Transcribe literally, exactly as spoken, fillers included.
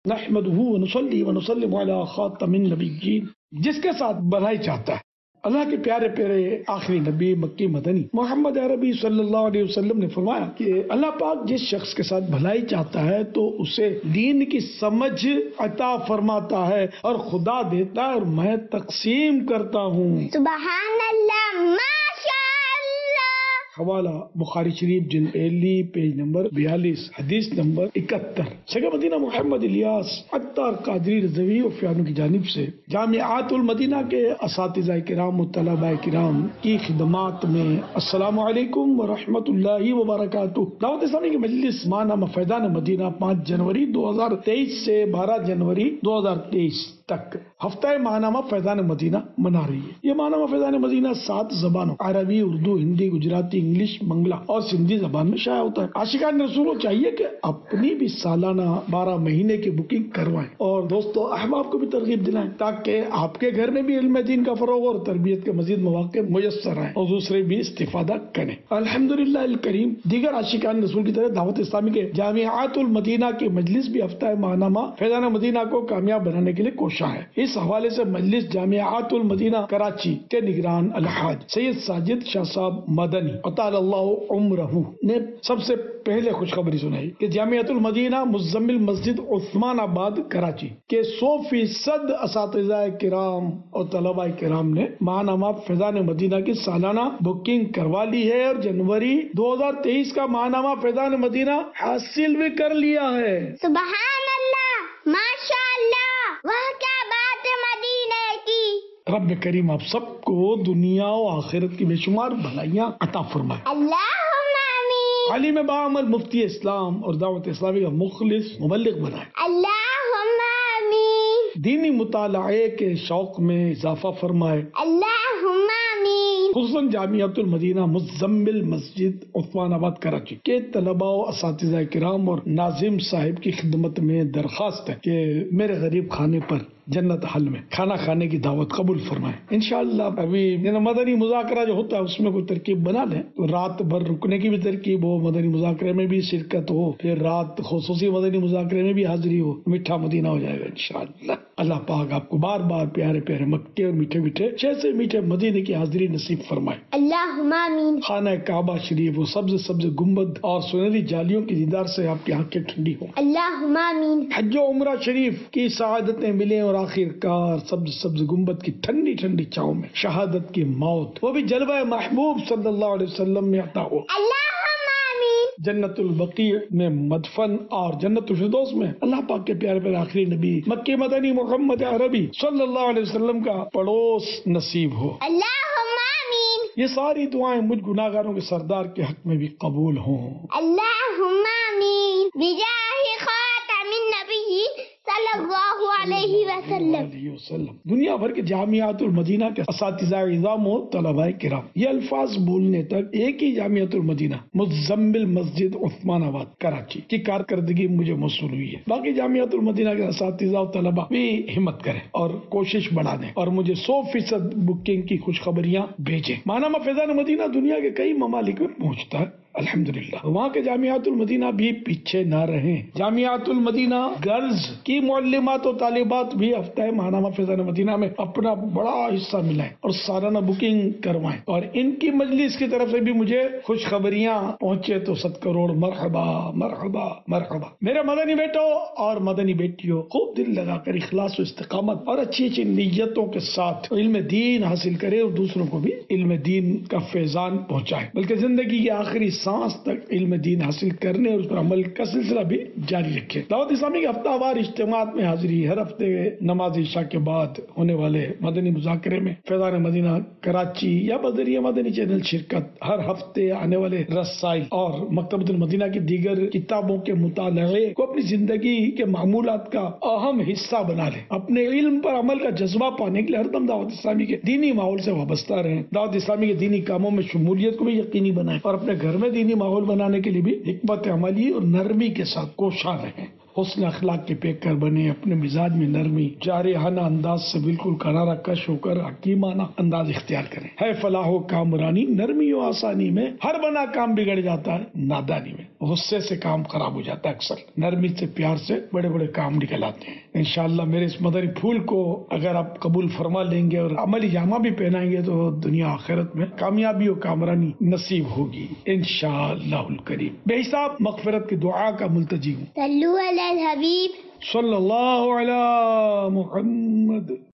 نحمدہ ونصلی ونسلم علی خاتم النبیین، جس کے ساتھ بھلائی چاہتا ہے اللہ کے پیارے پیارے آخری نبی مکی مدنی محمد عربی صلی اللہ علیہ وسلم نے فرمایا کہ اللہ پاک جس شخص کے ساتھ بھلائی چاہتا ہے تو اسے دین کی سمجھ عطا فرماتا ہے، اور خدا دیتا ہے اور میں تقسیم کرتا ہوں۔ سبحان اللہ، ماشاء اللہ۔ حوالہ بخاری شریف جلد پہلی پیج نمبر بیالیس حدیث نمبر اکہتر۔ شیخ مدینہ محمد الیاس عطار قادری رضوی و فیانو کی جانب سے جامعات المدینہ کے اساتذہ کرام و طلباء کرام کی خدمات میں السلام علیکم ورحمۃ اللہ وبرکاتہ۔ دعوت اسلامی کی مجلس ماہنامہ فیضان مدینہ پانچ جنوری دو ہزار تیئیس سے بارہ جنوری دو ہزار تیئیس تک ہفتہ ماہنامہ فیضان مدینہ منا رہی ہے۔ یہ ماہنامہ فیضان مدینہ سات زبانوں عربی، اردو، ہندی، گجراتی، انگلش، بنگلہ اور سندھی زبان میں شائع ہوتا ہے۔ عاشقان رسول کو چاہیے کہ اپنی بھی سالانہ بارہ مہینے کی بکنگ کروائیں اور دوستوں احباب کو بھی ترغیب دلائیں تاکہ آپ کے گھر میں بھی علم دین کا فروغ اور تربیت کے مزید مواقع میسر آئیں اور دوسرے بھی استفادہ کریں۔ الحمدللہ الکریم، دیگر عاشقان رسول کی طرح دعوت اسلامی کے جامعات المدینہ کی مجلس بھی ہفتہ ماہنامہ فیضان مدینہ کو کامیاب بنانے کے لیے کوشاں ہے۔ اس حوالے سے مجلس جامعات المدینہ کراچی کے نگران الحاج سید ساجد شاہ صاحب مدنی اطال اللہ عمرہ نے سب سے پہلے خوشخبری سنائی کہ جامعۃ المدینہ مزمل مسجد عثمان آباد کراچی کے سو فیصد اساتذہ کرام اور طلباء کرام نے ماہنامہ فیضان مدینہ کی سالانہ بکنگ کروا لی ہے اور جنوری دو ہزار تیئیس کا ماہنامہ فیضان مدینہ حاصل بھی کر لیا ہے۔ سبحان اللہ، ماشاء اللہ، وہ کیا بات ہے مدینے کی۔ رب کریم آپ سب کو دنیا و آخرت کی بے شمار بھلائیاں عطا فرمائے۔ اللہم آمین۔ عالم باعمل مفتی اسلام اور دعوت اسلامی کا مخلص مبلغ بنائے۔ اللہم آمین۔ دینی مطالعے کے شوق میں اضافہ فرمائے۔ اللہم آمین۔ خصوصاً جامعۃ المدینہ مزمل مسجد عثمان آباد کراچی کے طلباء و اساتذہ کرام اور ناظم صاحب کی خدمت میں درخواست ہے کہ میرے غریب خانے پر جنت حل میں کھانا کھانے کی دعوت قبول فرمائیں۔ انشاءاللہ ابھی مدنی مذاکرہ جو ہوتا ہے اس میں کوئی ترکیب بنا لیں تو رات بھر رکنے کی بھی ترکیب ہو، مدنی مذاکرے میں بھی شرکت ہو، پھر رات خصوصی مدنی مذاکرے میں بھی حاضری ہو، میٹھا مدینہ ہو جائے گا انشاءاللہ۔ اللہ پاک آپ کو بار بار پیارے پیارے مکے اور میٹھے میٹھے جیسے میٹھے مدینے کی حاضری نصیب فرمائے۔ اللہم آمین۔ خانہ کعبہ شریف و سبز سبز گنبد اور سنہری جالیوں کی دیدار سے آپ کی آنکھیں ٹھنڈی ہوں۔ اللہم آمین۔ حج و عمرہ شریف کی سعادتیں ملیں اور آخر کار سبز سبز گنبد کی ٹھنڈی ٹھنڈی چھاؤں میں شہادت کی موت وہ بھی جلوہ محبوب صلی اللہ علیہ وسلم میں عطا ہو۔ اللہم آمین۔ جنت البقیع میں مدفن اور جنت الفردوس میں اللہ پاک کے پیارے پیارے آخری نبی مکی مدنی محمد عربی صلی اللہ علیہ وسلم کا پڑوس نصیب ہو۔ اللہم آمین۔ یہ ساری دعائیں مجھ گناہگاروں کے سردار کے حق میں بھی قبول ہوں۔ اللہم آمین بجاہ خاتم النبیین صلی اللہ علیہ وسلم۔ دنیا بھر کے جامعات المدینہ کے اساتذہ اعظام و طلباء کرام یہ الفاظ بولنے تک ایک ہی جامعۃ المدینہ مزمل مسجد عثمان آباد کراچی کی کارکردگی مجھے موصول ہوئی ہے۔ باقی جامعۃ المدینہ کے اساتذہ و طلباء بھی ہمت کریں اور کوشش بڑھا دیں اور مجھے سو فیصد بکنگ کی خوشخبریاں بھیجیں۔ ماہنامہ فیضان مدینہ دنیا کے کئی ممالک میں پہنچتا ہے الحمدللہ، وہاں کے جامعات المدینہ بھی پیچھے نہ رہیں۔ جامعات المدینہ گرلز کی معلمات و طالبات بھی ہفتہ ماہنامہ فیضان مدینہ میں اپنا بڑا حصہ ملائیں اور سالانہ بکنگ کروائیں، اور ان کی مجلس کی طرف سے بھی مجھے خوشخبریاں پہنچے تو ست کروڑ مرحبا مرحبا مرحبا۔ میرے مدنی بیٹوں اور مدنی بیٹیوں، خوب دل لگا کر اخلاص و استقامت اور اچھی اچھی نیتوں کے ساتھ علم دین حاصل کرے اور دوسروں کو بھی علم دین کا فیضان پہنچائے، بلکہ زندگی کی آخری سانس تک علم دین حاصل کرنے اور اس پر عمل کا سلسلہ بھی جاری رکھے۔ دعوت اسلامی کے ہفتہ وار اجتماعات میں حاضری، ہر ہفتے نماز عشاء کے بعد ہونے والے مدنی مذاکرے میں فیضان مدینہ کراچی یا بذریعہ مدنی چینل شرکت، ہر ہفتے آنے والے رسائل اور مکتبۃ المدینہ کی دیگر کتابوں کے مطالعے کو اپنی زندگی کے معمولات کا اہم حصہ بنا لیں۔ اپنے علم پر عمل کا جذبہ پانے کے لیے ہر دم دعوت اسلامی کے دینی ماحول سے وابستہ رہیں، دعوت اسلامی کے دینی کاموں میں شمولیت کو بھی یقینی بنائیں اور اپنے گھر میں دینی ماحول بنانے کے لیے بھی حکمت عملی اور نرمی کے ساتھ کوشاں رہیں۔ حسن اخلاق کے پیکر بنے، اپنے مزاج میں نرمی، جارحانہ انداز سے بالکل کنارہ کش ہو کر حکیمانہ انداز اختیار کریں۔ ہے فلاح و کامرانی نرمی و آسانی میں، ہر بنا کام بگڑ جاتا ہے نادانی میں، غصے سے کام خراب ہو جاتا ہے، اکثر نرمی سے پیار سے بڑے بڑے کام نکل آتے ہیں۔ انشاءاللہ میرے اس مدری پھول کو اگر آپ قبول فرما لیں گے اور عملی جامہ بھی پہنائیں گے تو دنیا آخرت میں کامیابی و کامرانی نصیب ہوگی انشاءاللہ الکریم۔ بے حساب مغفرت کی دعا کا ملتجی ہوں۔ صلو علی الحبیب صلی اللہ علی محمد۔